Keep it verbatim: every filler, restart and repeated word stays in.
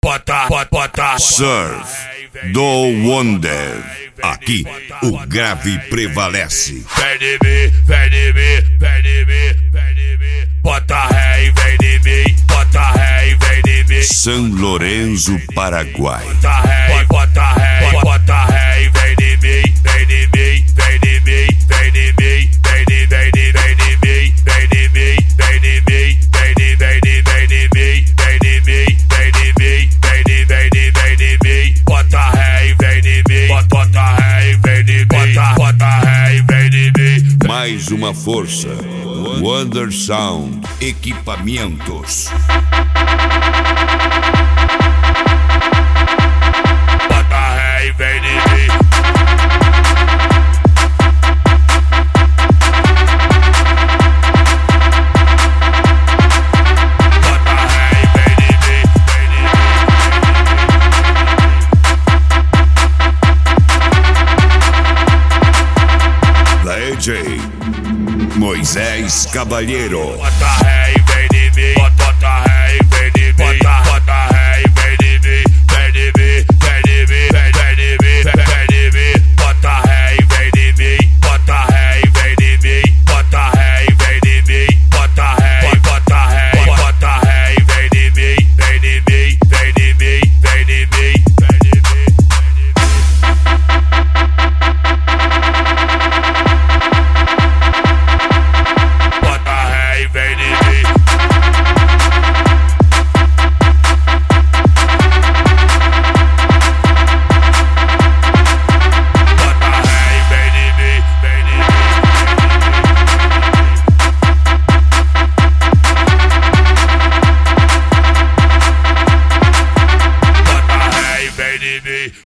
Bota, bota, bota. Surf do Wonder. Aqui o grave prevalece. Vem de mim, vem de mim, vem de mim, vem de mim. Bota ré, vem de mim, bota ré, vem de mim. São Lourenço, Paraguai. Bota ré, bota ré, bota ré, vem de mim, vem de mim, vem de mim, vem de mim, vem de, vem de, vem de mim, vem de mim, vem de mim, vem de, vem de, vem de mim, vem de mim, vem de mim, vem de, vem de, vem de mim. Bota ré, vem de mim, bota ré, vem de mim, bota, bota ré, vem de mim. Mais uma força. Wonder Sound Equipamentos. Bota ré, vem de mim. D J Moisés Caballero. Bota ré, vem de mim, bota ré, vem de mim, bota ré, vem de mim, vem de mim, vem de mim, vem de mim, vem de mim, bota ré, vem de mim, bota ré, vem de mim, bota ré, vem de mim, bota ré, bota ré, bota ré, vem de mim, vem de mim, vem de mim, vem de mim, vem de mim.